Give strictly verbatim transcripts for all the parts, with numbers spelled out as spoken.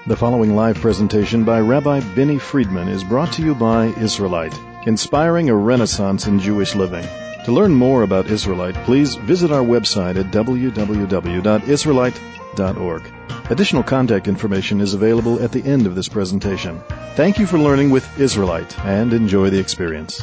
The following live presentation by Rabbi Benny Friedman is brought to you by Israelite, inspiring a renaissance in Jewish living. To learn more about Israelite, please visit our website at w w w dot israelite dot org. Additional contact information is available at the end of this presentation. Thank you for learning with Israelite and enjoy the experience.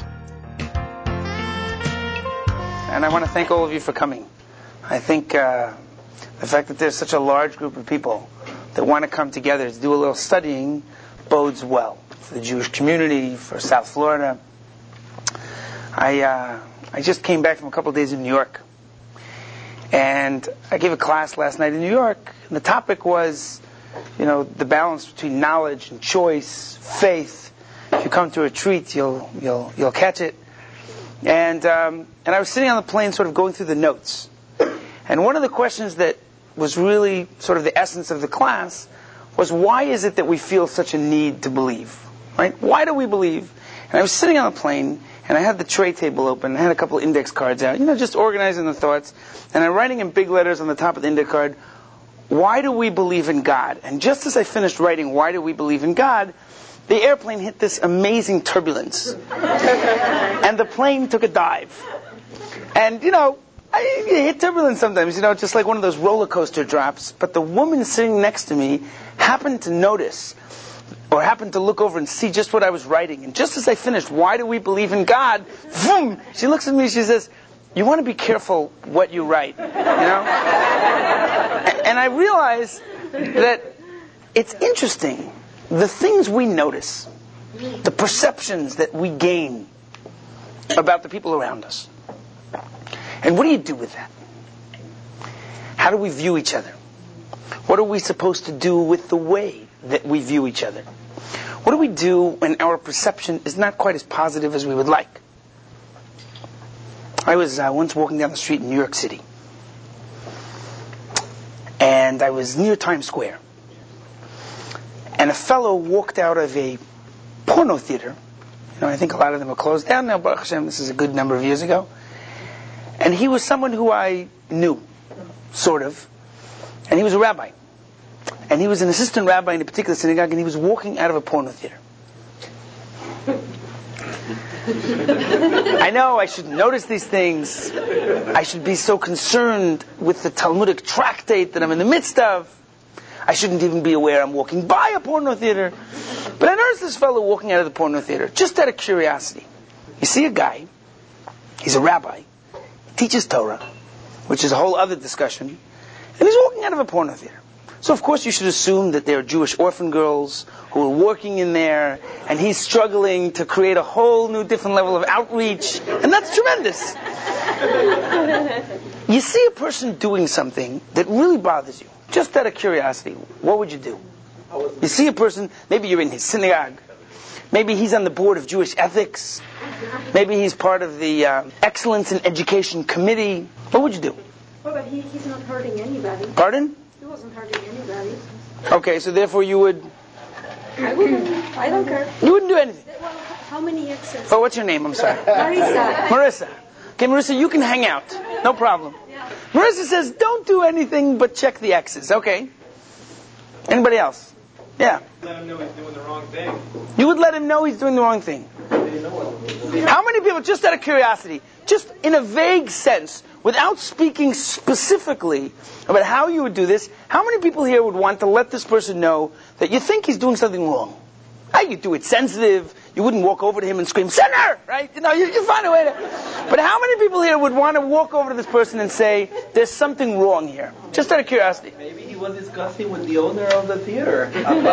And I want to thank all of you for coming. I think uh, the fact that there's such a large group of people that want to come together to do a little studying bodes well for the Jewish community, for South Florida. I uh, I just came back from a couple of days in New York, and I gave a class last night in New York, and the topic was, you know, the balance between knowledge and choice, faith. If you come to a retreat, you'll you'll you'll catch it. And um, and I was sitting on the plane, sort of going through the notes, and one of the questions that was really sort of the essence of the class was, why is it that we feel such a need to believe? Right? Why do we believe? And I was sitting on the plane, and I had the tray table open, I had a couple of index cards out, you know, just organizing the thoughts, and I'm writing in big letters on the top of the index card, why do we believe in God? And just as I finished writing, why do we believe in God, the airplane hit this amazing turbulence. And the plane took a dive. And, you know, I, you hit turbulence sometimes, you know, just like one of those roller coaster drops. But the woman sitting next to me happened to notice, or happened to look over and see just what I was writing. And just as I finished, why do we believe in God? Boom! She looks at me, she says, you want to be careful what you write, you know? And I realized that it's interesting, the things we notice, the perceptions that we gain about the people around us. And what do you do with that? How do we view each other? What are we supposed to do with the way that we view each other? What do we do when our perception is not quite as positive as we would like? I was uh, once walking down the street in New York City, and I was near Times Square, and a fellow walked out of a porno theater. You know, I think a lot of them are closed down now, Baruch Hashem, this is a good number of years ago. And he was someone who I knew, sort of. And he was a rabbi. And he was an assistant rabbi in a particular synagogue, and he was walking out of a porno theater. I know I should notice these things. I should be so concerned with the Talmudic tractate that I'm in the midst of. I shouldn't even be aware I'm walking by a porno theater. But I noticed this fellow walking out of the porno theater, just out of curiosity. You see a guy, he's a rabbi, teaches Torah, which is a whole other discussion, and he's walking out of a porno theater. So of course you should assume that there are Jewish orphan girls who are working in there, and he's struggling to create a whole new different level of outreach, and that's tremendous. You see a person doing something that really bothers you, just out of curiosity, what would you do? You see a person, maybe you're in his synagogue, maybe he's on the board of Jewish ethics, maybe he's part of the uh, Excellence in Education Committee. What would you do? Well, but he, he's not hurting anybody. Pardon? He wasn't hurting anybody. Okay, so therefore you would... I wouldn't. I don't care. You wouldn't do anything? Well, how many exes? Oh, what's your name? I'm sorry. Marissa. Marissa. Okay, Marissa, you can hang out. No problem. Yeah. Marissa says, don't do anything but check the X's. Okay. Anybody else? Yeah. Let him know he's doing the wrong thing. You would let him know he's doing the wrong thing. How many people, just out of curiosity, just in a vague sense, without speaking specifically about how you would do this, how many people here would want to let this person know that you think he's doing something wrong? Now, you do it sensitive. You wouldn't walk over to him and scream, "Sinner!" Right? You know, you, you find a way to... But how many people here would want to walk over to this person and say, there's something wrong here? Just out of curiosity. Maybe he was discussing with the owner of the theater.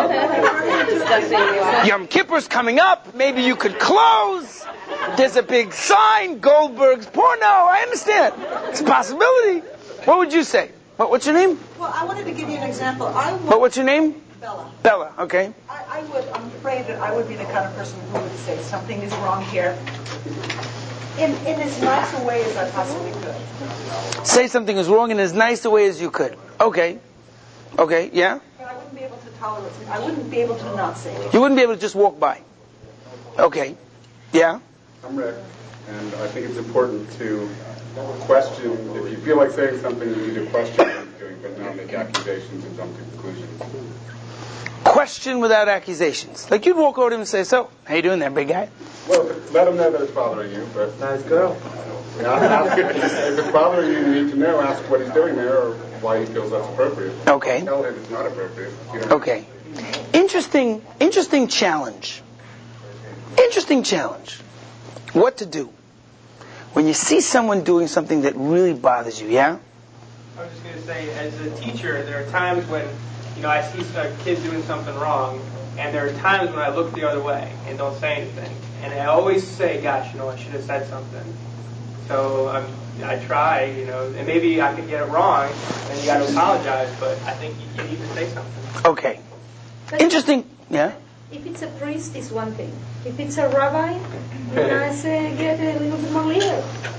Yom Kippur's coming up. Maybe you could close. There's a big sign, Goldberg's porno. I understand. It's a possibility. What would you say? What, what's your name? Well, I wanted to give you an example. I would, What, what's your name? Bella. Bella, okay. I, I would, I'm afraid that I would be the kind of person who would say something is wrong here in, in as nice a way as I possibly could. Say something is wrong in as nice a way as you could. Okay. Okay, yeah? But I wouldn't be able to tolerate it. I wouldn't be able to not say it. You wouldn't be able to just walk by. Okay. Yeah? I'm Rick, and I think it's important to question. If you feel like saying something, you need to question what you're doing, but not don't make accusations and jump to conclusions. Question without accusations. Like you'd walk over to him and say, "So, how you doing there, big guy?" Well, let him know that it's bothering you, but... Nice girl. Yeah, ask it, if it's bothering you, you need to know, ask what he's doing there or why he feels that's appropriate. Okay. Tell him it's not appropriate. You don't Okay. Interesting, interesting challenge. Interesting challenge. What to do when you see someone doing something that really bothers you, yeah? I was just going to say, as a teacher, there are times when, you know, I see a kid doing something wrong, and there are times when I look the other way and don't say anything. And I always say, gosh, you know, I should have said something. So um, I try, you know, and maybe I could get it wrong, and you got to apologize, but I think you, you need to say something. Okay. But Interesting. Yeah? If it's a priest, it's one thing. If it's a rabbi, then I say get a little bit more legal.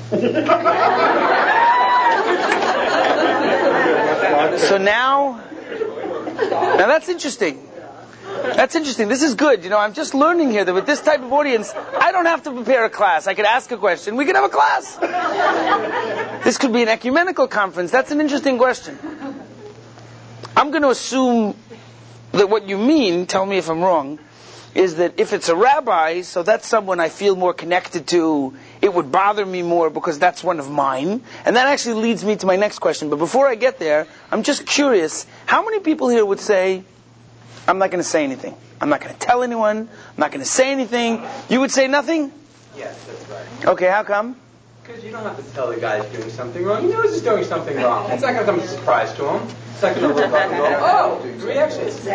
So now, now that's interesting. That's interesting. This is good. You know, I'm just learning here that with this type of audience, I don't have to prepare a class. I could ask a question. We could have a class. This could be an ecumenical conference. That's an interesting question. I'm going to assume that what you mean, tell me if I'm wrong, is that if it's a rabbi, so that's someone I feel more connected to, it would bother me more because that's one of mine. And that actually leads me to my next question. But before I get there, I'm just curious, how many people here would say, I'm not going to say anything. I'm not going to tell anyone. I'm not going to say anything. You would say nothing? Yes, that's right. Okay, how come? Because you don't have to tell the guy he's doing something wrong. He knows he's doing something wrong. It's not going to come as a surprise to him. It's not going to look up and go, oh, reactions.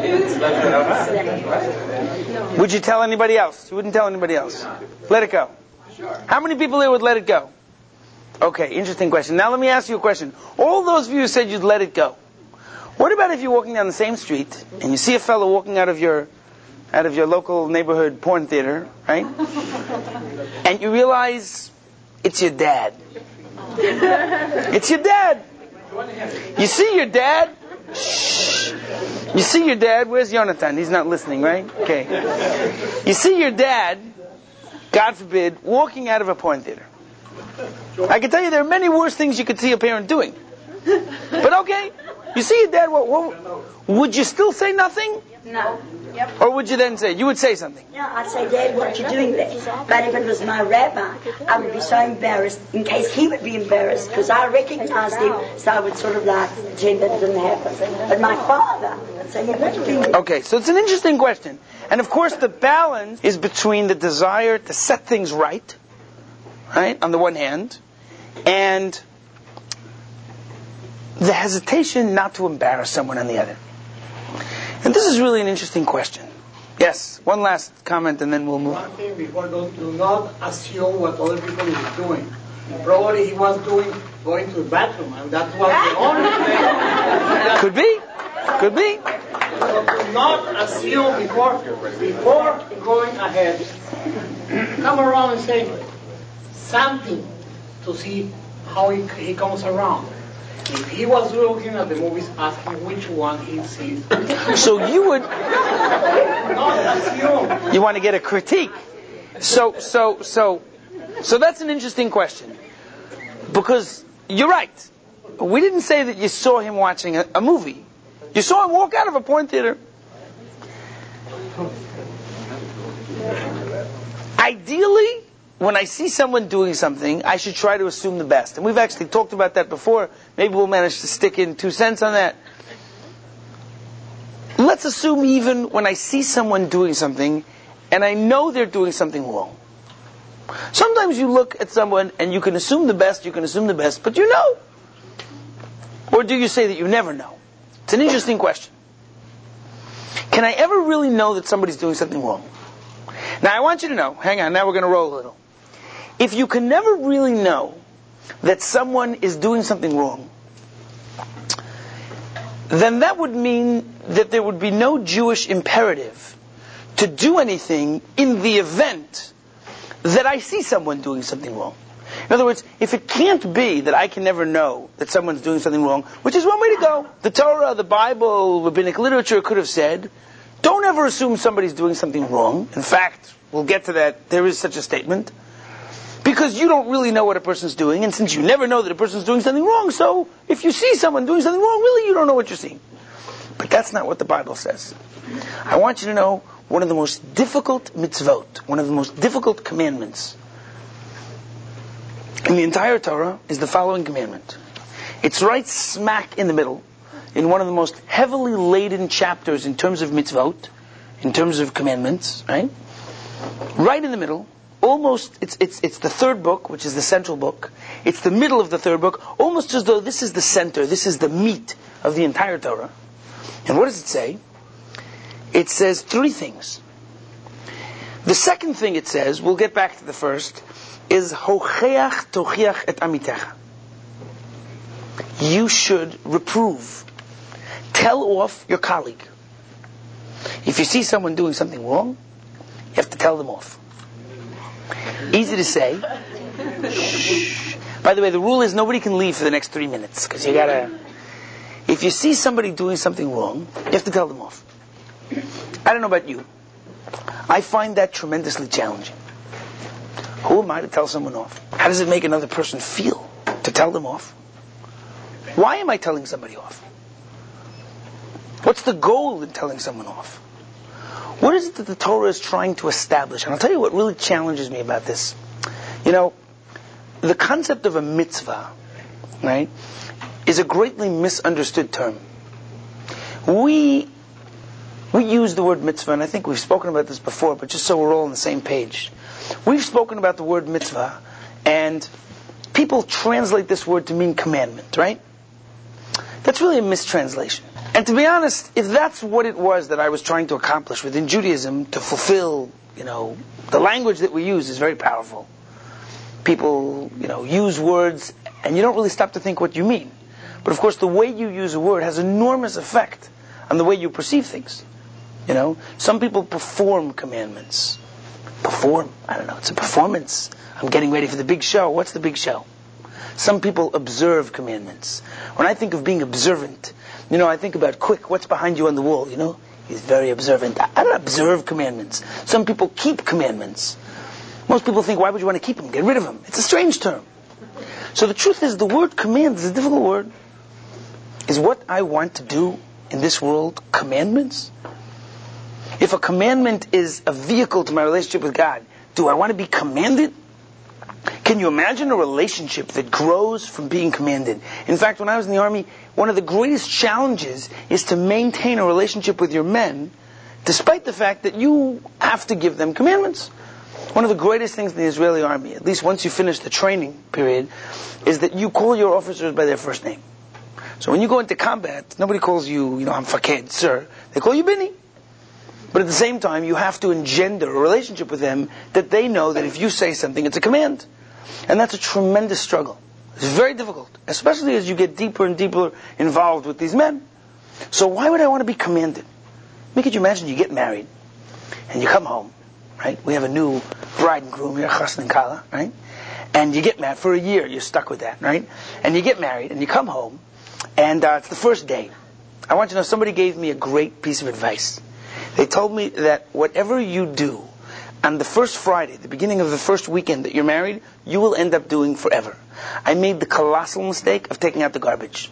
Would you tell anybody else? You wouldn't tell anybody else. Let it go. Sure. How many people here would let it go? Okay, interesting question. Now let me ask you a question. All those of you who said you'd let it go, what about if you're walking down the same street and you see a fellow walking out of your out of your local neighborhood porn theater, right? And you realize it's your dad. It's your dad. You see your dad? Shh. You see your dad? Where's Jonathan? He's not listening, right? Okay. You see your dad, God forbid, walking out of a porn theater. I can tell you there are many worse things you could see a parent doing. But okay. You see your dad, what, what, would you still say nothing? No. Yep. Or would you then say, you would say something? No, I'd say, Dad, what you doing there? But if it was my rabbi, I would be so embarrassed in case he would be embarrassed because I recognized him, so I would sort of like pretend that it didn't happen. But my father would say, yeah, what you doing? Okay, so it's an interesting question. And of course the balance is between the desire to set things right, right, on the one hand, and the hesitation not to embarrass someone on the other. And this is really an interesting question. Yes, one last comment and then we'll move. One thing before, don't, do not assume what other people is doing. Probably he was doing going to the bathroom, and that was the only thing. Could be, could be. So do not assume before, before going ahead. Come around and say something to see how he, he comes around. If he was looking at the movies, asking which one he sees. So you would, Not assume. you want to get a critique. So, so, so, so that's an interesting question. Because you're right. We didn't say that you saw him watching a, a movie. You saw him walk out of a porn theater. Ideally, when I see someone doing something, I should try to assume the best. And we've actually talked about that before. Maybe we'll manage to stick in two cents on that. Let's assume even when I see someone doing something, and I know they're doing something wrong. Sometimes you look at someone and you can assume the best, you can assume the best, but you know. Or do you say that you never know? It's an interesting question. Can I ever really know that somebody's doing something wrong? Now I want you to know, hang on, now we're going to roll a little. If you can never really know that someone is doing something wrong, then that would mean that there would be no Jewish imperative to do anything in the event that I see someone doing something wrong. In other words, if it can't be that I can never know that someone's doing something wrong, which is one way to go. The Torah, the Bible, rabbinic literature could have said, don't ever assume somebody's doing something wrong. In fact, we'll get to that, there is such a statement. Because you don't really know what a person's doing, and since you never know that a person's doing something wrong, so if you see someone doing something wrong, really you don't know what you're seeing. But that's not what the Bible says. I want you to know one of the most difficult mitzvot, one of the most difficult commandments in the entire Torah is the following commandment. It's right smack in the middle, in one of the most heavily laden chapters in terms of mitzvot, in terms of commandments, right? Right in the middle, almost, it's, it's, it's the third book, which is the central book. It's the middle of the third book, almost as though this is the center, this is the meat of the entire Torah. And what does it say? It says three things. The second thing it says, we'll get back to the first, is Hocheach tochiach et amitecha. You should reprove. Tell off your colleague. If you see someone doing something wrong, you have to tell them off. Easy to say. Shh. By the way, the rule is nobody can leave for the next three minutes, because you gotta... If you see somebody doing something wrong, you have to tell them off. I don't know about you. I find that tremendously challenging. Who am I to tell someone off? How does it make another person feel to tell them off? Why am I telling somebody off? What's the goal in telling someone off? What is it that the Torah is trying to establish? And I'll tell you what really challenges me about this. You know, the concept of a mitzvah, right, is a greatly misunderstood term. We we use the word mitzvah, and I think we've spoken about this before, but just so we're all on the same page. We've spoken about the word mitzvah, and people translate this word to mean commandment, right? That's really a mistranslation. And to be honest, if that's what it was that I was trying to accomplish within Judaism, to fulfill, you know, the language that we use is very powerful. People, you know, use words, and you don't really stop to think what you mean. But of course, the way you use a word has enormous effect on the way you perceive things. You know, some people perform commandments. Perform? I don't know, it's a performance. I'm getting ready for the big show. What's the big show? Some people observe commandments. When I think of being observant, you know, I think about, quick, what's behind you on the wall, you know? He's very observant. I, I don't observe commandments. Some people keep commandments. Most people think, why would you want to keep them? Get rid of them. It's a strange term. So the truth is, the word command is a difficult word. Is what I want to do in this world commandments? If a commandment is a vehicle to my relationship with God, do I want to be commanded? Can you imagine a relationship that grows from being commanded? In fact, when I was in the army, one of the greatest challenges is to maintain a relationship with your men, despite the fact that you have to give them commandments. One of the greatest things in the Israeli army, at least once you finish the training period, is that you call your officers by their first name. So when you go into combat, nobody calls you, you know, I'm Faked, sir. They call you Bini. But at the same time, you have to engender a relationship with them that they know that if you say something, it's a command. And that's a tremendous struggle. It's very difficult, especially as you get deeper and deeper involved with these men. So why would I want to be commanded? Could you imagine you get married, and you come home, right? We have a new bride and groom here, Chassan and Kala, right? And you get married, for a year you're stuck with that, right? And you get married, and you come home, and uh, it's the first day. I want you to know, somebody gave me a great piece of advice. They told me that whatever you do on the first Friday, the beginning of the first weekend that you're married, you will end up doing forever. I made the colossal mistake of taking out the garbage.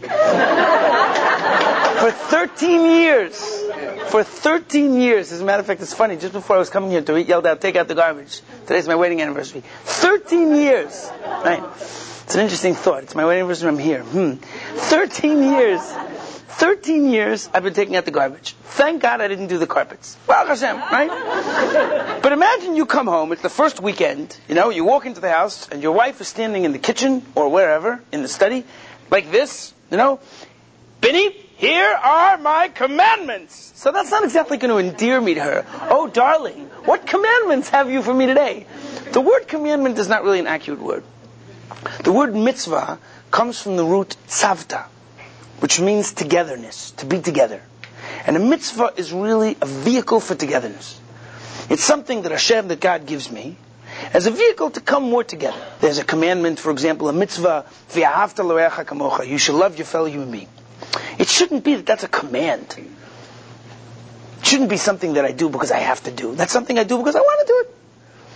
For thirteen years, for thirteen years, as a matter of fact, it's funny, just before I was coming here, Dorit yelled out, take out the garbage. Today's my wedding anniversary. thirteen years! Right? It's an interesting thought. It's my wedding anniversary, I'm here. Hmm. thirteen years. thirteen years I've been taking out the garbage. Thank God I didn't do the carpets. Baruch Hashem, right? But imagine you come home, it's the first weekend, you know, you walk into the house, and your wife is standing in the kitchen, or wherever, in the study, like this, you know, Benny, here are my commandments. So that's not exactly going to endear me to her. Oh, darling, what commandments have you for me today? The word commandment is not really an accurate word. The word mitzvah comes from the root tzavta, which means togetherness, to be together. And a mitzvah is really a vehicle for togetherness. It's something that Hashem, that God gives me, as a vehicle to come more together. There's a commandment, for example, a mitzvah, v'ahavta l'reacha kamocha, you shall love your fellow human being. It shouldn't be that that's a command. It shouldn't be something that I do because I have to do. That's something I do because I want to do it.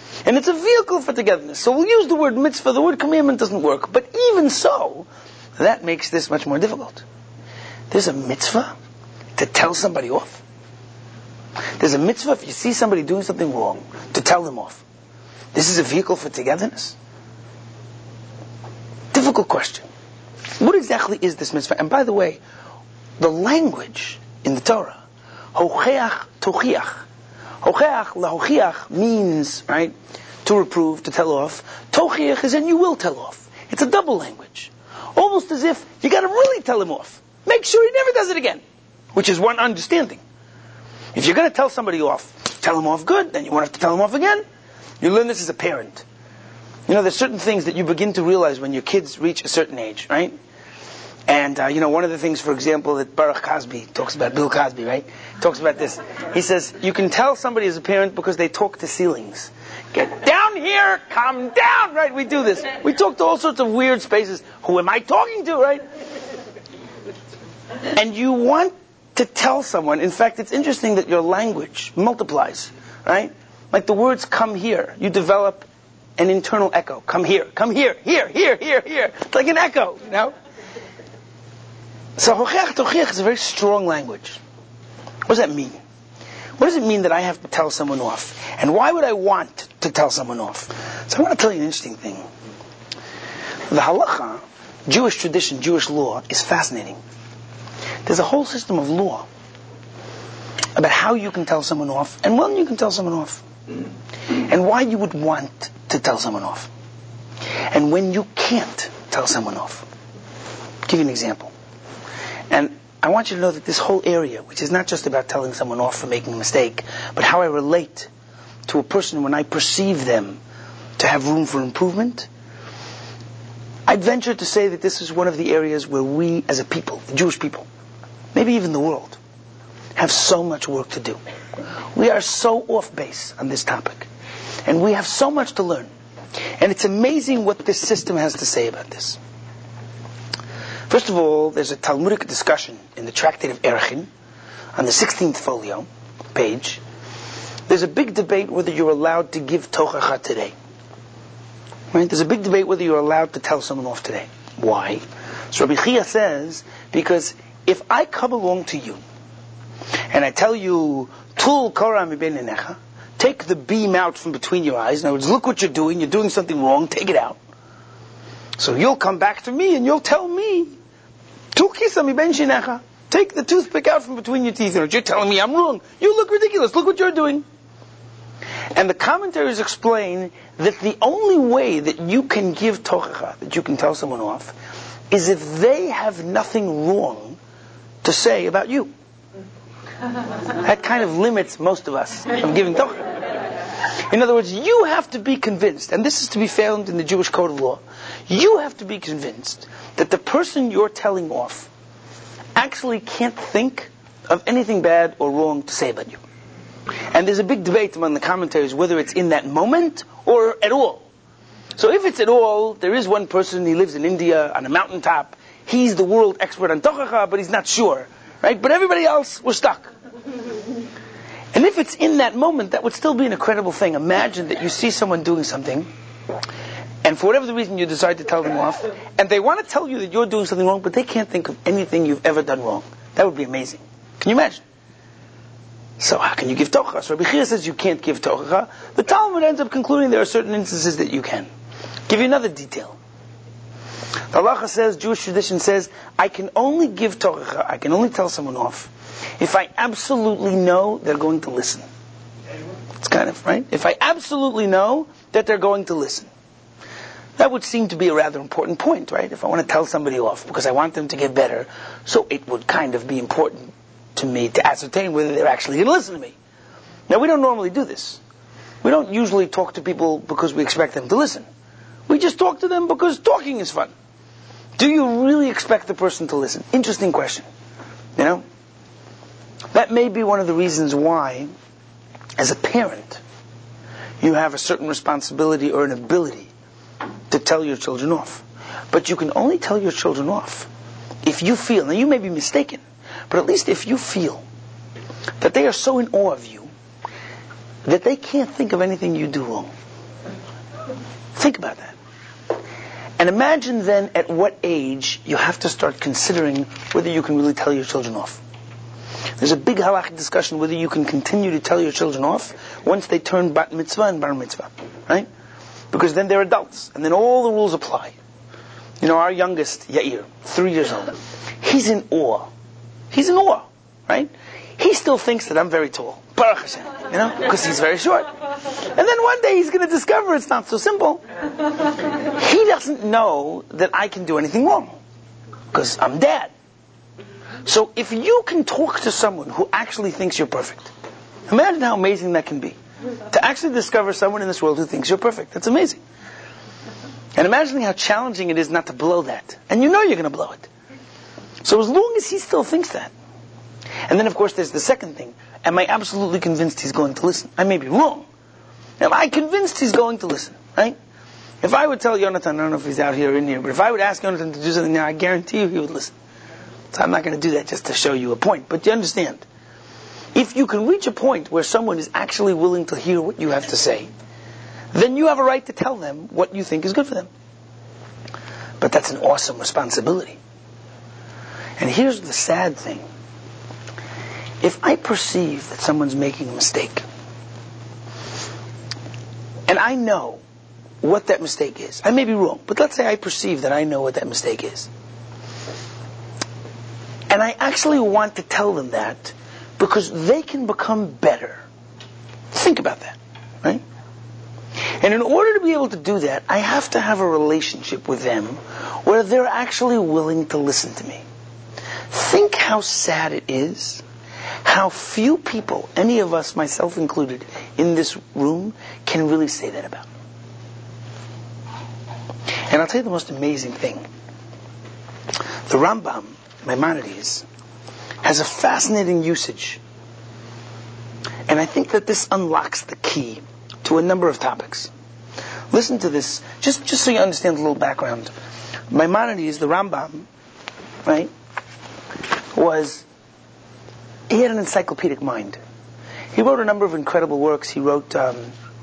And it's a vehicle for togetherness. So we'll use the word mitzvah. The word commandment doesn't work. But even so, that makes this much more difficult. There's a mitzvah to tell somebody off. There's a mitzvah if you see somebody doing something wrong, to tell them off. This is a vehicle for togetherness? Difficult question. What exactly is this mitzvah? And by the way, the language in the Torah, hocheach tochiach. Hocheach lahochiach means, right, to reprove, to tell off. Tochiach is and you will tell off. It's a double language. Almost as if you got to really tell him off. Make sure he never does it again. Which is one understanding. If you're going to tell somebody off, tell him off good, then you won't have to tell him off again. You learn this as a parent. You know, there's certain things that you begin to realize when your kids reach a certain age, right? And, uh, you know, one of the things, for example, that Baruch Cosby talks about, Bill Cosby, right? Talks about this. He says, you can tell somebody as a parent because they talk to ceilings. Get down here, come down, right? We do this. We talk to all sorts of weird spaces. Who am I talking to, right? And you want to tell someone, in fact, it's interesting that your language multiplies, right? Like the words come here. You develop an internal echo. Come here, come here, here, here, here, here. It's like an echo, you know? So, hocheach tochiach is a very strong language. What does that mean? What does it mean that I have to tell someone off? And why would I want to tell someone off? So I want to tell you an interesting thing. The halacha, Jewish tradition, Jewish law, is fascinating. There's a whole system of law about how you can tell someone off, and when you can tell someone off, and why you would want to tell someone off, and when you can't tell someone off. I'll give you an example. And I want you to know that this whole area, which is not just about telling someone off for making a mistake, but how I relate to a person when I perceive them to have room for improvement, I'd venture to say that this is one of the areas where we as a people, the Jewish people, maybe even the world, have so much work to do. We are so off base on this topic. And we have so much to learn. And it's amazing what this system has to say about this. First of all, there's a Talmudic discussion in the Tractate of Erchin, on the sixteenth folio, page. There's a big debate whether you're allowed to give tochacha today. Right? There's a big debate whether you're allowed to tell someone off today. Why? So Rabbi Chia says, because if I come along to you, and I tell you, Tul kora mi bein einecha, take the beam out from between your eyes. In other words, look what you're doing. You're doing something wrong. Take it out. So you'll come back to me and you'll tell me, Tul kisa mi bein shinecha, take the toothpick out from between your teeth. And you're telling me I'm wrong. You look ridiculous. Look what you're doing. And the commentaries explain that the only way that you can give tochacha, that you can tell someone off, is if they have nothing wrong to say about you. That kind of limits most of us from giving tochacha. In other words, you have to be convinced, and this is to be found in the Jewish Code of Law, you have to be convinced that the person you're telling off actually can't think of anything bad or wrong to say about you. And there's a big debate among the commentaries whether it's in that moment or at all. So if it's at all, there is one person, he lives in India on a mountaintop, he's the world expert on tochacha, but he's not sure. Right? But everybody else, we're stuck. And if it's in that moment, that would still be an incredible thing. Imagine that you see someone doing something, and for whatever the reason you decide to tell them off, and they want to tell you that you're doing something wrong, but they can't think of anything you've ever done wrong. That would be amazing. Can you imagine? So how can you give tochacha? So Rabbi Chia says you can't give tochacha. The Talmud ends up concluding there are certain instances that you can. Give you another detail. The halacha says, Jewish tradition says, I can only give tochacha, I can only tell someone off, if I absolutely know they're going to listen. It's kind of, right? If I absolutely know that they're going to listen. That would seem to be a rather important point, right? If I want to tell somebody off because I want them to get better, so it would kind of be important to me to ascertain whether they're actually going to listen to me. Now, we don't normally do this. We don't usually talk to people because we expect them to listen. We just talk to them because talking is fun. Do you really expect the person to listen? Interesting question. You know? That may be one of the reasons why, as a parent, you have a certain responsibility or an ability to tell your children off. But you can only tell your children off if you feel, now you may be mistaken, but at least if you feel that they are so in awe of you that they can't think of anything you do wrong. Think about that. And imagine then at what age you have to start considering whether you can really tell your children off. There's a big halachic discussion whether you can continue to tell your children off once they turn bat mitzvah and bar mitzvah, right? Because then they're adults, and then all the rules apply. You know, our youngest, Yair, three years old, he's in awe. He's in awe, right? He still thinks that I'm very tall, Baruch Hashem, you know, because he's very short. And then one day he's going to discover it's not so simple. He doesn't know that I can do anything wrong, because I'm dad. So if you can talk to someone who actually thinks you're perfect, imagine how amazing that can be. To actually discover someone in this world who thinks you're perfect. That's amazing. And imagining how challenging it is not to blow that. And you know you're going to blow it. So as long as he still thinks that. And then of course there's the second thing. Am I absolutely convinced he's going to listen? I may be wrong. Am I convinced he's going to listen? Right? If I would tell Yonatan, I don't know if he's out here or in here, but if I would ask Yonatan to do something now, I guarantee you he would listen. So I'm not going to do that just to show you a point. But you understand. If you can reach a point where someone is actually willing to hear what you have to say, then you have a right to tell them what you think is good for them. But that's an awesome responsibility. And here's the sad thing. If I perceive that someone's making a mistake, and I know what that mistake is, I may be wrong, but let's say I perceive that I know what that mistake is, and I actually want to tell them that because they can become better. Think about that, right? And in order to be able to do that, I have to have a relationship with them where they're actually willing to listen to me. Think how sad it is, how few people, any of us, myself included, in this room, can really say that about. And I'll tell you the most amazing thing. The Rambam, Maimonides, has a fascinating usage. And I think that this unlocks the key to a number of topics. Listen to this, just, just so you understand a little background. Maimonides, the Rambam, right, was, he had an encyclopedic mind. He wrote a number of incredible works. He wrote, um,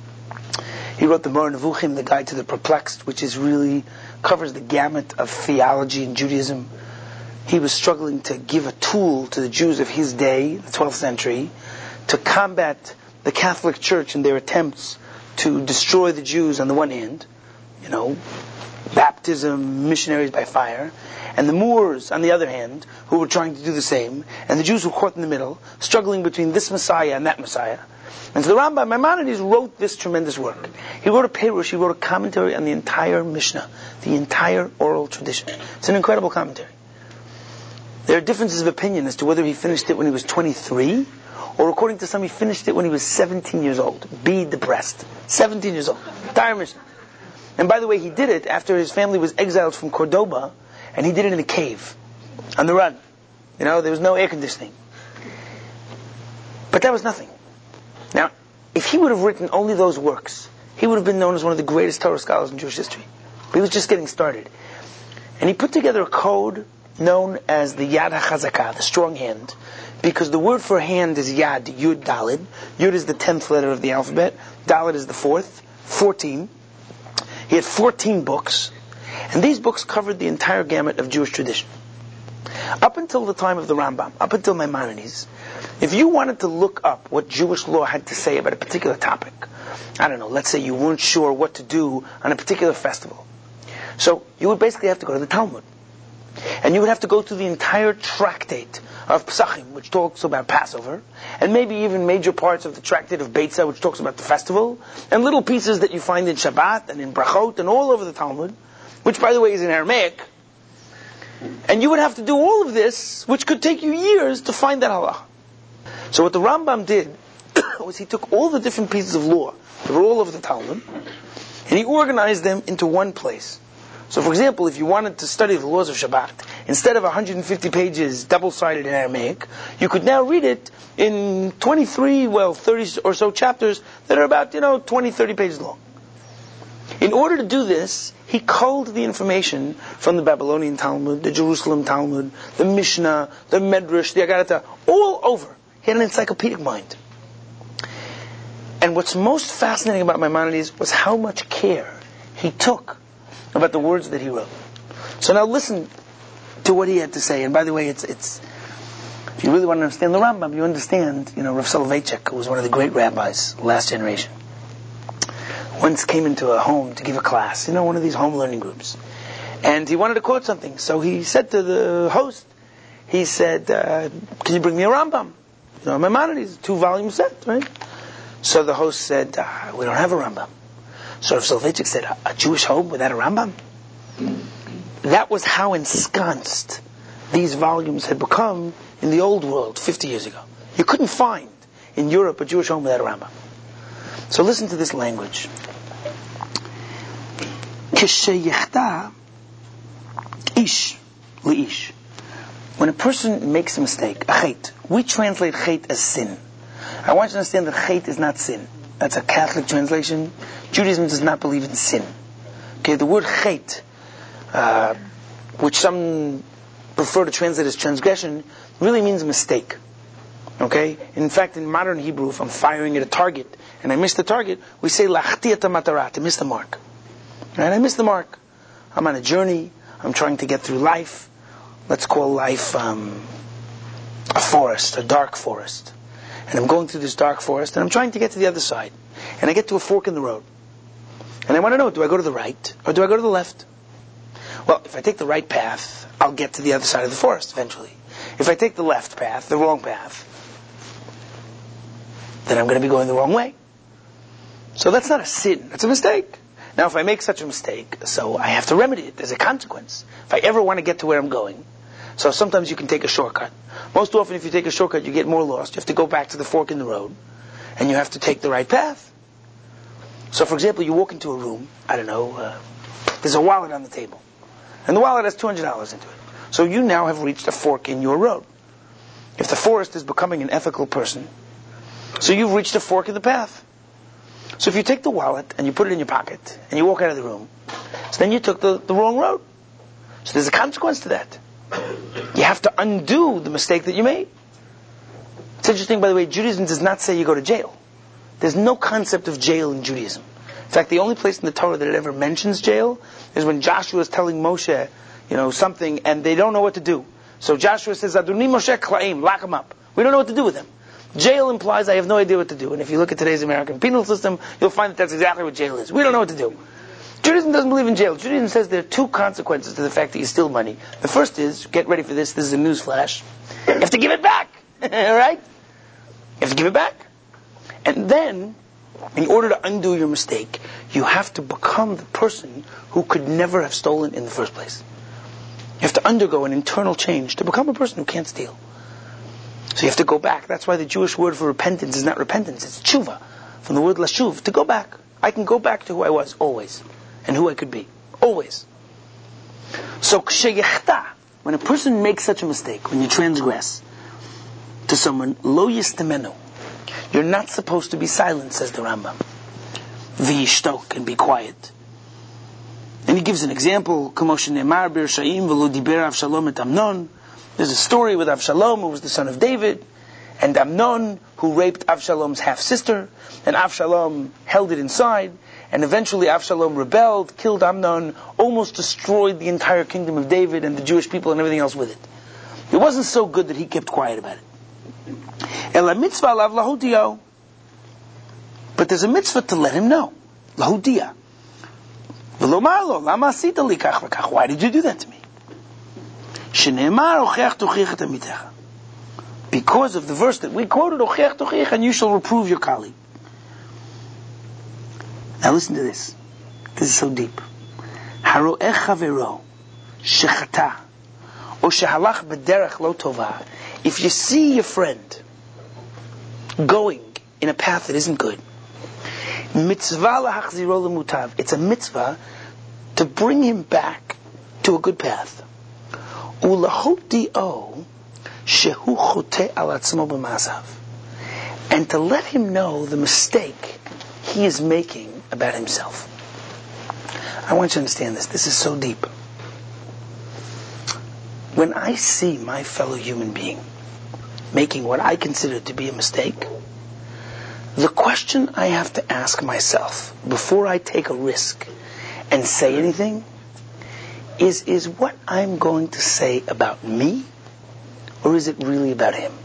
he wrote the Moreh Nevuchim, the Guide to the Perplexed, which is really, covers the gamut of theology in Judaism. He was struggling to give a tool to the Jews of his day, the twelfth century, to combat the Catholic Church in their attempts to destroy the Jews on the one hand, you know, baptism, missionaries by fire, and the Moors on the other hand, who were trying to do the same, and the Jews were caught in the middle, struggling between this Messiah and that Messiah. And so the Rambam, Maimonides, wrote this tremendous work. He wrote a Perush, he wrote a commentary on the entire Mishnah, the entire oral tradition. It's an incredible commentary. There are differences of opinion as to whether he finished it when he was twenty-three, or according to some, he finished it when he was seventeen years old. Be depressed. seventeen years old. Entire Mishnah. And by the way, he did it after his family was exiled from Cordoba, and he did it in a cave, on the run. You know, there was no air conditioning. But that was nothing. Now, if he would have written only those works, he would have been known as one of the greatest Torah scholars in Jewish history. But he was just getting started. And he put together a code known as the Yad HaChazakah, the strong hand, because the word for hand is Yad, Yud, Dalid. Yud is the tenth letter of the alphabet. Dalid is the fourth. Fourteen. He had fourteen books. And these books covered the entire gamut of Jewish tradition. Up until the time of the Rambam, up until Maimonides, if you wanted to look up what Jewish law had to say about a particular topic, I don't know, let's say you weren't sure what to do on a particular festival. So you would basically have to go to the Talmud. And you would have to go through the entire tractate of Pesachim, which talks about Passover, and maybe even major parts of the tractate of Beitzah, which talks about the festival, and little pieces that you find in Shabbat and in Brachot and all over the Talmud, which by the way is in Aramaic. And you would have to do all of this, which could take you years to find that halacha. So what the Rambam did was he took all the different pieces of law that were all over the Talmud, and he organized them into one place. So for example, if you wanted to study the laws of Shabbat, instead of one hundred fifty pages double-sided in Aramaic, you could now read it in twenty-three, well, thirty or so chapters that are about, you know, twenty, thirty pages long. In order to do this, he culled the information from the Babylonian Talmud, the Jerusalem Talmud, the Mishnah, the Medrash, the Agarata, all over. He had an encyclopedic mind. And what's most fascinating about Maimonides was how much care he took about the words that he wrote. So now listen to what he had to say. And by the way, it's it's if you really want to understand the Rambam, you understand, you know, Rav Soloveitchik, who was one of the great rabbis, last generation, once came into a home to give a class, you know, one of these home learning groups. And he wanted to quote something. So he said to the host, he said, uh, can you bring me a Rambam? You know, Maimonides, two-volume set, right? So the host said, uh, we don't have a Rambam. So Rav Soloveitchik said, a, a Jewish home without a Rambam? That was how ensconced these volumes had become in the old world fifty years ago. You couldn't find in Europe a Jewish home without a Rambam. So listen to this language. Kishayechta ish liish. When a person makes a mistake, a chait, we translate chait as sin. I want you to understand that chait is not sin. That's a Catholic translation. Judaism does not believe in sin. Okay, the word chait, uh, which some prefer to translate as transgression, really means mistake. Okay? In fact, in modern Hebrew, if I'm firing at a target and I miss the target, we say lachti et matara, to miss the mark. Right? I miss the mark. I'm on a journey. I'm trying to get through life. Let's call life um, a forest, a dark forest. And I'm going through this dark forest and I'm trying to get to the other side. And I get to a fork in the road. And I want to know, do I go to the right or do I go to the left? Well, if I take the right path, I'll get to the other side of the forest eventually. If I take the left path, the wrong path, then I'm going to be going the wrong way. So that's not a sin, that's a mistake. Now if I make such a mistake, so I have to remedy it. There's a consequence. If I ever want to get to where I'm going, so sometimes you can take a shortcut. Most often if you take a shortcut, you get more lost. You have to go back to the fork in the road, and you have to take the right path. So for example, you walk into a room, I don't know, uh, there's a wallet on the table. And the wallet has two hundred dollars into it. So you now have reached a fork in your road. If the forest is becoming an ethical person, so you've reached a fork in the path. So if you take the wallet and you put it in your pocket and you walk out of the room, so then you took the, the wrong road. So there's a consequence to that. You have to undo the mistake that you made. It's interesting, by the way, Judaism does not say you go to jail. There's no concept of jail in Judaism. In fact, the only place in the Torah that it ever mentions jail is when Joshua is telling Moshe, you know, something, and they don't know what to do. So Joshua says, Adoni Moshe Klaim, lock him up. We don't know what to do with him. Jail implies I have no idea what to do. And if you look at today's American penal system, you'll find that that's exactly what jail is. We don't know what to do. Judaism doesn't believe in jail. Judaism says there are two consequences to the fact that you steal money. The first is, get ready for this, this is a news flash, you have to give it back. Alright? You have to give it back. And then, in order to undo your mistake, you have to become the person who could never have stolen in the first place. You have to undergo an internal change to become a person who can't steal. So you have to go back. That's why the Jewish word for repentance is not repentance, it's tshuva, from the word lashuv, to go back. I can go back to who I was, always, and who I could be, always. So ksheyechta, when a person makes such a mistake, when you transgress to someone, lo yistemenu, you're not supposed to be silent, says the Rambam. V'yishtok, and be quiet. And he gives an example, K'mo shenemar b'Yerushalayim v'lo diber Avshalom et Amnon. There's a story with Avshalom, who was the son of David, and Amnon, who raped Avshalom's half-sister, and Avshalom held it inside, and eventually Avshalom rebelled, killed Amnon, almost destroyed the entire kingdom of David and the Jewish people and everything else with it. It wasn't so good that he kept quiet about it. Ela mitzvah alav lahodio. But there's a mitzvah to let him know. Lahodia. V'lomar lo, lama asita li kach v'kach. Why did you do that to me? Because of the verse that we quoted, and you shall reprove your colleague. Now listen to this. This is so deep. If you see your friend going in a path that isn't good, it's a mitzvah to bring him back to a good path. And to let him know the mistake he is making about himself. I want you to understand this. This is so deep. When I see my fellow human being making what I consider to be a mistake, the question I have to ask myself before I take a risk and say anything is, is what I'm going to say about me, or is it really about him?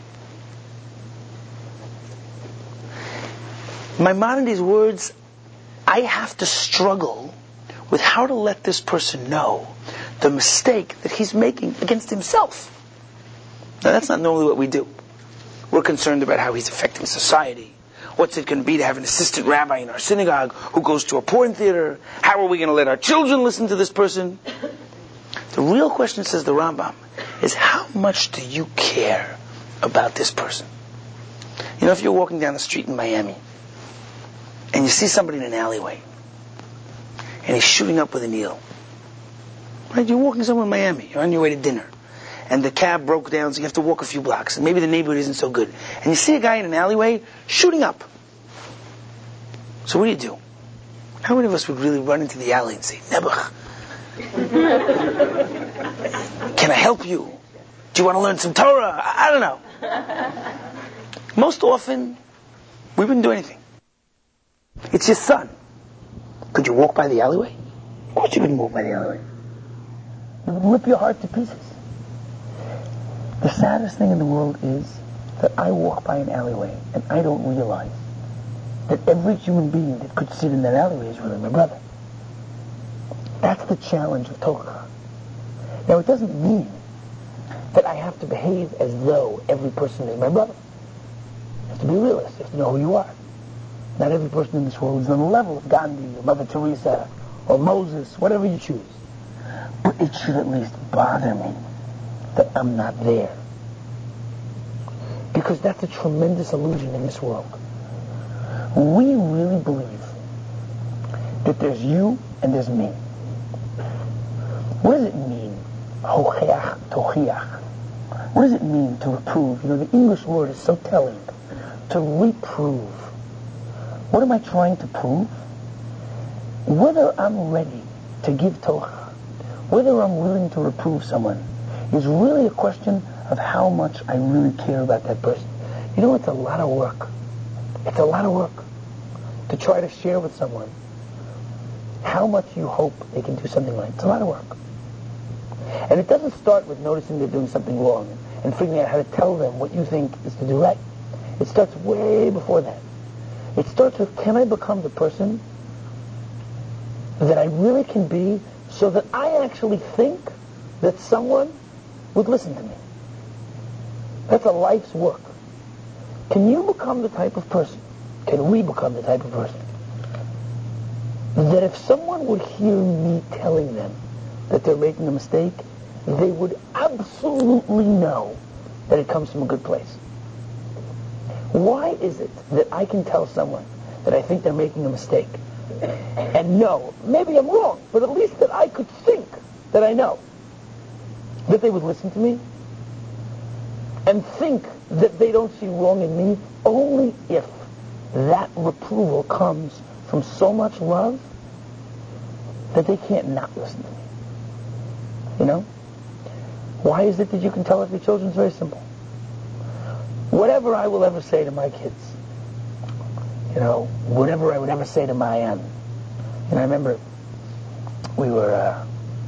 Maimonides' words, I have to struggle with how to let this person know the mistake that he's making against himself. Now that's not normally what we do. We're concerned about how he's affecting society. What's it going to be to have an assistant rabbi in our synagogue who goes to a porn theater? How are we going to let our children listen to this person? The real question, says the Rambam, is how much do you care about this person? You know, if you're walking down the street in Miami and you see somebody in an alleyway and he's shooting up with a needle, right? You're walking somewhere in Miami, you're on your way to dinner, and the cab broke down, so you have to walk a few blocks, and maybe the neighborhood isn't so good, and you see a guy in an alleyway shooting up. So what do you do? How many of us would really run into the alley and say, Nebuch, can I help you? Do you want to learn some Torah? I, I don't know. Most often, we wouldn't do anything. It's your son. Could you walk by the alleyway? Of course you couldn't walk by the alleyway. It would rip your heart to pieces. The saddest thing in the world is that I walk by an alleyway and I don't realize that every human being that could sit in that alleyway is really my brother. That's the challenge of Torah. Now it doesn't mean that I have to behave as though every person is my brother. You have to be a realist. You have to know who you are. Not every person in this world is on the level of Gandhi or Mother Teresa or Moses, whatever you choose. But it should at least bother me that I'm not there. Because that's a tremendous illusion in this world. We really believe that there's you and there's me. What does it mean? Hocheach, tochiach. What does it mean to reprove? You know, the English word is so telling. To reprove. What am I trying to prove? Whether I'm ready to give Torah, whether I'm willing to reprove someone, is really a question of how much I really care about that person. You know, it's a lot of work. It's a lot of work to try to share with someone how much you hope they can do something right. It's a lot of work. And it doesn't start with noticing they're doing something wrong and figuring out how to tell them what you think is to do right. It starts way before that. It starts with, can I become the person that I really can be so that I actually think that someone would listen to me? That's a life's work. Can you become the type of person, can we become the type of person, that if someone would hear me telling them that they're making a mistake, they would absolutely know that it comes from a good place? Why is it that I can tell someone that I think they're making a mistake and know, maybe I'm wrong, but at least that I could think that I know, that they would listen to me and think that they don't see wrong in me only if that reproval comes from so much love that they can't not listen to me? You know? Why is it that you can tell us your children? It's very simple. Whatever I will ever say to my kids, you know, whatever I would ever say to Mayan. And I remember we were uh,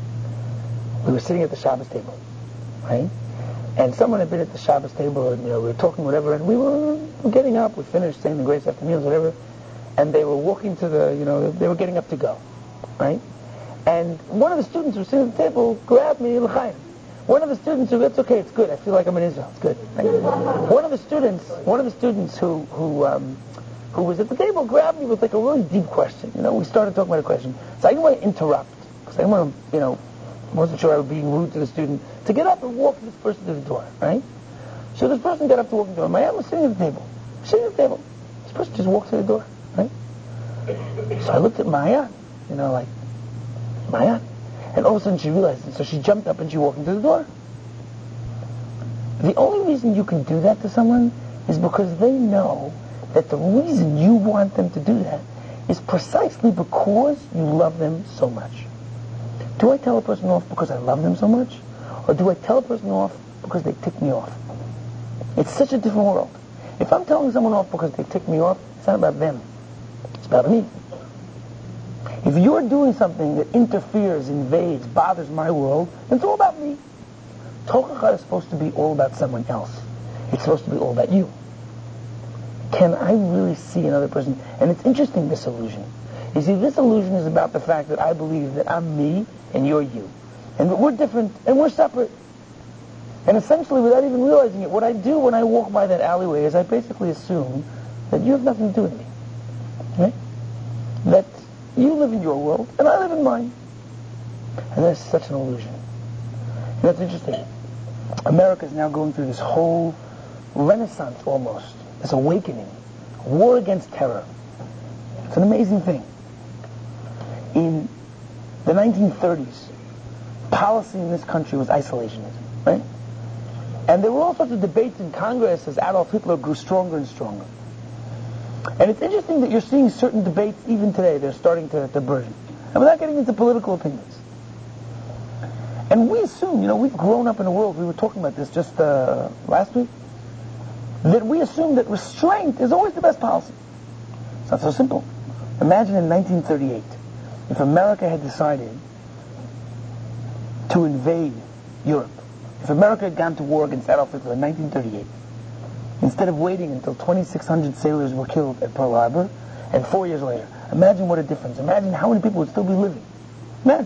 we were sitting at the Shabbos table, right? And someone had been at the Shabbos table, and you know, we were talking whatever, and we were getting up. We finished saying the grace after meals, whatever, and they were walking to the, you know, they were getting up to go, right? And one of the students who was sitting at the table grabbed me, l'chaim. One of the students who, it's okay, it's good. I feel like I'm in Israel. It's good. Right? One of the students, one of the students who who um, who was at the table grabbed me with like a really deep question. You know, we started talking about a question, so I didn't want to interrupt because I didn't want to, you know, wasn't sure I was being rude to the student to get up and walk this person to the door, right? So this person got up to walk to the door. My aunt was sitting at the table, sitting at the table. This person just walks to the door, right? So I looked at my aunt, you know, like my aunt. And all of a sudden she realized it, so she jumped up and she walked into the door. The only reason you can do that to someone is because they know that the reason you want them to do that is precisely because you love them so much. Do I tell a person off because I love them so much? Or do I tell a person off because they tick me off? It's such a different world. If I'm telling someone off because they tick me off, it's not about them. It's about me. If you're doing something that interferes, invades, bothers my world, then it's all about me. Tochacha is supposed to be all about someone else. It's supposed to be all about you. Can I really see another person? And it's interesting, this illusion. You see, this illusion is about the fact that I believe that I'm me and you're you. And that we're different and we're separate. And essentially, without even realizing it, what I do when I walk by that alleyway is I basically assume that you have nothing to do with me. Right? That you live in your world and I live in mine. And that's such an illusion. You know, it's interesting. America is now going through this whole renaissance almost, this awakening, war against terror. It's an amazing thing. In the nineteen thirties, policy in this country was isolationism, right? And there were all sorts of debates in Congress as Adolf Hitler grew stronger and stronger. And it's interesting that you're seeing certain debates even today, they're starting to, to burgeon. And without getting into political opinions. And we assume, you know, we've grown up in a world, we were talking about this just uh, last week, that we assume that restraint is always the best policy. It's not so simple. Imagine in nineteen thirty-eight, if America had decided to invade Europe, if America had gone to war against Adolf Hitler in nineteen thirty-eight, instead of waiting until twenty-six hundred sailors were killed at Pearl Harbor, and four years later, imagine what a difference. Imagine how many people would still be living. Imagine.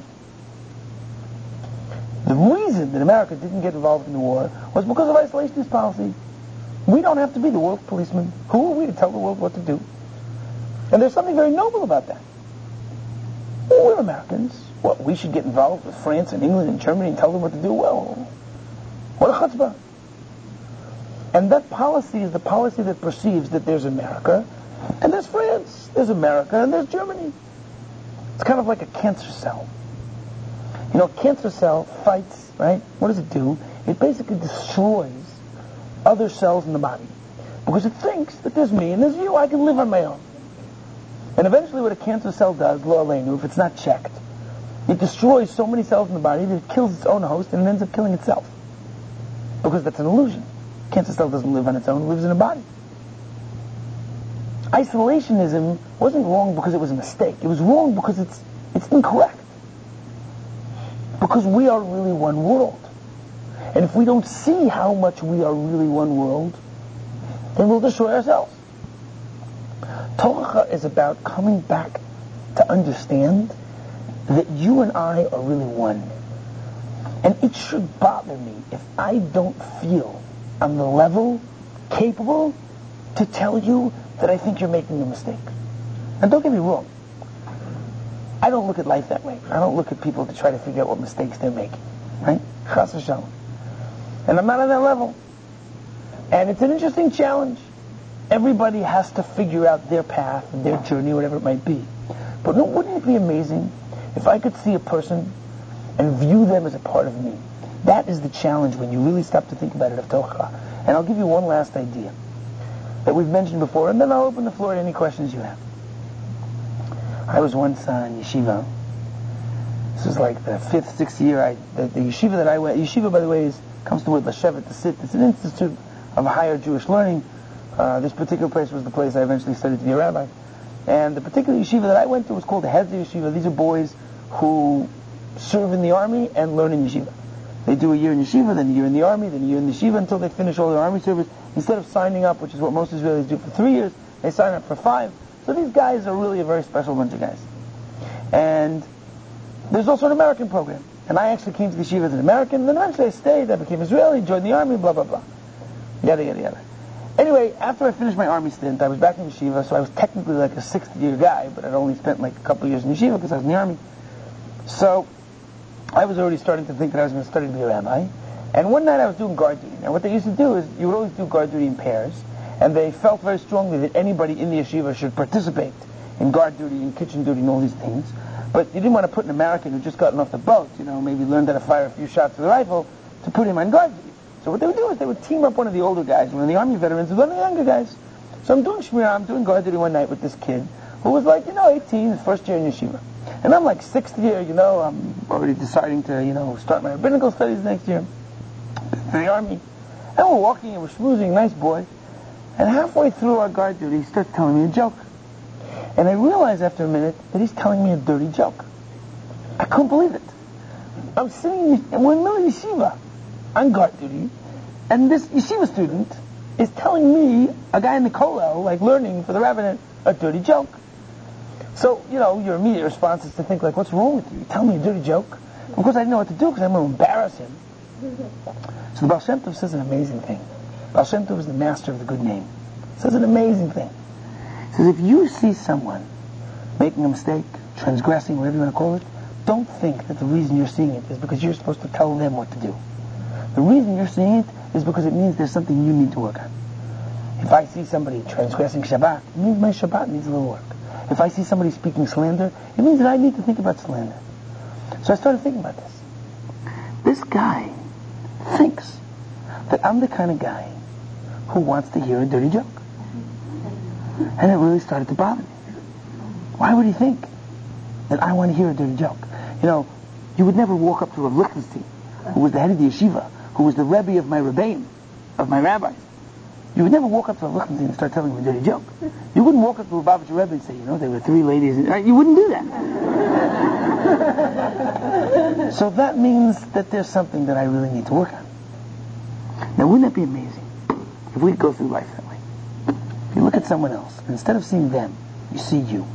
The reason that America didn't get involved in the war was because of isolationist policy. We don't have to be the world's policemen. Who are we to tell the world what to do? And there's something very noble about that. Well, we're Americans. What, we should get involved with France and England and Germany and tell them what to do? Well, what a chutzpah. And that policy is the policy that perceives that there's America and there's France, there's America and there's Germany. It's kind of like a cancer cell. You know, a cancer cell fights, right? What does it do? It basically destroys other cells in the body. Because it thinks that there's me and there's you, I can live on my own. And eventually what a cancer cell does, lo aleinu, if it's not checked, it destroys so many cells in the body that it kills its own host and it ends up killing itself. Because that's an illusion. A cancer cell doesn't live on its own, it lives in a body. Isolationism wasn't wrong because it was a mistake. It was wrong because it's it's incorrect. Because we are really one world. And if we don't see how much we are really one world, then we'll destroy ourselves. Tochacha is about coming back to understand that you and I are really one. And it should bother me if I don't feel on the level capable to tell you that I think you're making a mistake. And don't get me wrong. I don't look at life that way. I don't look at people to try to figure out what mistakes they're making. Right? Chas v'shalom. And I'm not on that level. And it's an interesting challenge. Everybody has to figure out their path and their journey, whatever it might be. But no, wouldn't it be amazing if I could see a person and view them as a part of me? That is the challenge when you really stop to think about it of Tochacha. And I'll give you one last idea that we've mentioned before, and then I'll open the floor to any questions you have. I was once uh, in yeshiva. This was like the fifth, sixth year. I, the, the yeshiva that I went, yeshiva, by the way, is, comes to the word Lashevet, to sit. It's an institute of higher Jewish learning. Uh, this particular place was the place I eventually studied to be a rabbi. And the particular yeshiva that I went to was called the Hezder Yeshiva. These are boys who serve in the army and learn in yeshiva. They do a year in yeshiva, then a year in the army, then a year in the yeshiva until they finish all their army service. Instead of signing up, which is what most Israelis do for three years, they sign up for five. So these guys are really a very special bunch of guys. And there's also an American program. And I actually came to the yeshiva as an American, and then eventually I stayed, I became Israeli, joined the army, blah, blah, blah. Yada, yada, yada. Anyway, after I finished my army stint, I was back in yeshiva, so I was technically like a sixth year guy, but I'd only spent like a couple of years in yeshiva because I was in the army. So I was already starting to think that I was going to study to be a rabbi. And one night I was doing guard duty. Now what they used to do is you would always do guard duty in pairs, and they felt very strongly that anybody in the yeshiva should participate in guard duty and kitchen duty and all these things. But you didn't want to put an American who just gotten off the boat, you know, maybe learned how to fire a few shots with a rifle, to put him on guard duty. So what they would do is they would team up one of the older guys, one of the army veterans, with one of the younger guys. So I'm doing shmirah, I'm doing guard duty one night with this kid who was like, you know, eighteen, his first year in yeshiva. And I'm like sixth year, you know, I'm already deciding to, you know, start my rabbinical studies next year in the army. And we're walking and we're schmoozing, nice boy. And halfway through our guard duty, he starts telling me a joke. And I realized after a minute that he's telling me a dirty joke. I couldn't believe it. I'm sitting in, we're in the middle of yeshiva, on guard duty, and this yeshiva student is telling me, a guy in the kollel, like learning for the rabbinate, a dirty joke. So, you know, your immediate response is to think, like, what's wrong with you? You tell me a dirty joke? Of course, I didn't know what to do because I'm going to embarrass him. So the Baal Shem Tov says an amazing thing. Baal Shem Tov is the master of the good name. He says an amazing thing. He says, if you see someone making a mistake, transgressing, whatever you want to call it, don't think that the reason you're seeing it is because you're supposed to tell them what to do. The reason you're seeing it is because it means there's something you need to work on. If I see somebody transgressing Shabbat, it means my Shabbat needs a little work. If I see somebody speaking slander, it means that I need to think about slander. So I started thinking about this. This guy thinks that I'm the kind of guy who wants to hear a dirty joke. And it really started to bother me. Why would he think that I want to hear a dirty joke? You know, you would never walk up to Rav Lichtenstein, who was the head of the yeshiva, who was the Rebbe of my Rebbeim, of my rabbis. You would never walk up to Rav Lichtenstein and start telling him a dirty joke. You wouldn't walk up to a Lubavitcher Rebbe and say, you know, there were three ladies. And, you wouldn't do that. So that means that there's something that I really need to work on. Now, wouldn't that be amazing if we could go through life that way? If you look at someone else, and instead of seeing them, you see you.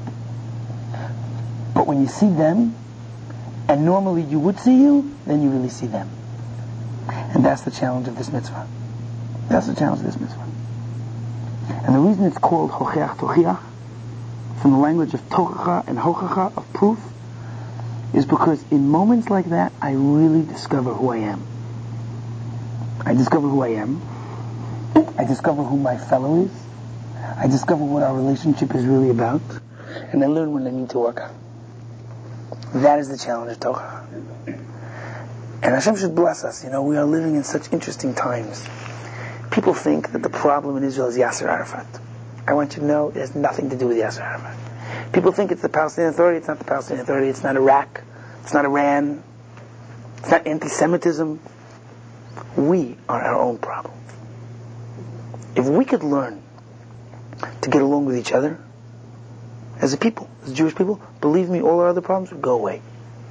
But when you see them, and normally you would see you, then you really see them. And that's the challenge of this mitzvah. That's the challenge of this mitzvah. And the reason it's called Hocheach Tochiach, from the language of Tochacha and Hochacha, of proof, is because in moments like that, I really discover who I am. I discover who I am. I discover who my fellow is. I discover what our relationship is really about. And I learn what I need to work on. That is the challenge of Tochacha. And Hashem should bless us. You know, we are living in such interesting times. People think that the problem in Israel is Yasser Arafat. I want you to know it has nothing to do with Yasser Arafat. People think it's the Palestinian Authority. It's not the Palestinian Authority. It's not Iraq. It's not Iran. It's not anti-Semitism. We are our own problem. If we could learn to get along with each other as a people, as Jewish people, believe me, all our other problems would go away.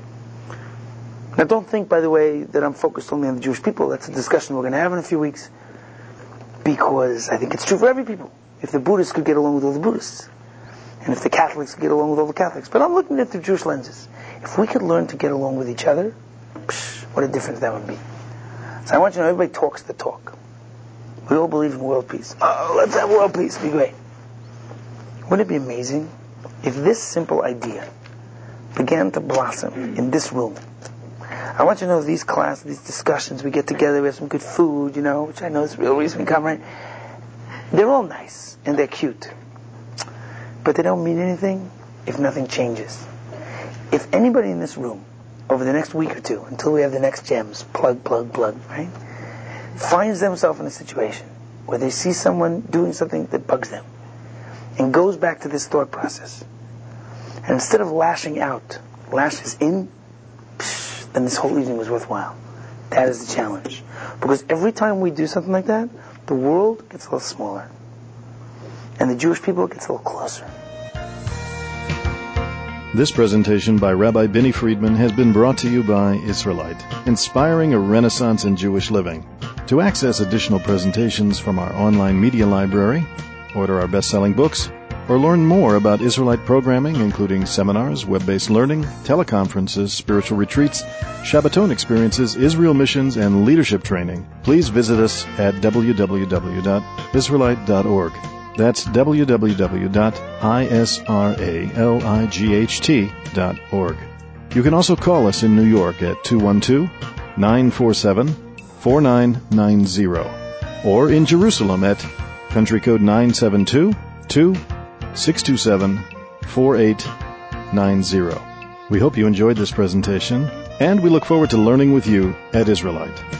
Now don't think, by the way, that I'm focused only on the Jewish people. That's a discussion we're going to have in a few weeks, because I think it's true for every people. If the Buddhists could get along with all the Buddhists, and if the Catholics could get along with all the Catholics. But I'm looking at the Jewish lenses. If we could learn to get along with each other, psh, what a difference that would be. So I want you to know, everybody talks the talk. We all believe in world peace. Oh, let's have world peace. It'd be great. Wouldn't it be amazing if this simple idea began to blossom in this room? I want you to know, these classes, these discussions, we get together, we have some good food, you know, which I know is the real reason we come, right? They're all nice, and they're cute. But they don't mean anything if nothing changes. If anybody in this room, over the next week or two, until we have the next gems, plug, plug, plug, right, finds themselves in a situation where they see someone doing something that bugs them, and goes back to this thought process, and instead of lashing out, lashes in, psh, then this whole evening was worthwhile. That is the challenge. Because every time we do something like that, the world gets a little smaller, and the Jewish people gets a little closer. This presentation by Rabbi Benny Friedman has been brought to you by Israelite, inspiring a renaissance in Jewish living. To access additional presentations from our online media library, order our best-selling books, or learn more about Israelite programming, including seminars, web-based learning, teleconferences, spiritual retreats, Shabbaton experiences, Israel missions, and leadership training, please visit us at w w w dot israelite dot org. That's w w w dot israelight dot org. You can also call us in New York at two one two, nine four seven, four nine nine zero, or in Jerusalem at country code nine seven two, two six two seven, four eight nine zero. We hope you enjoyed this presentation, and we look forward to learning with you at Israelite.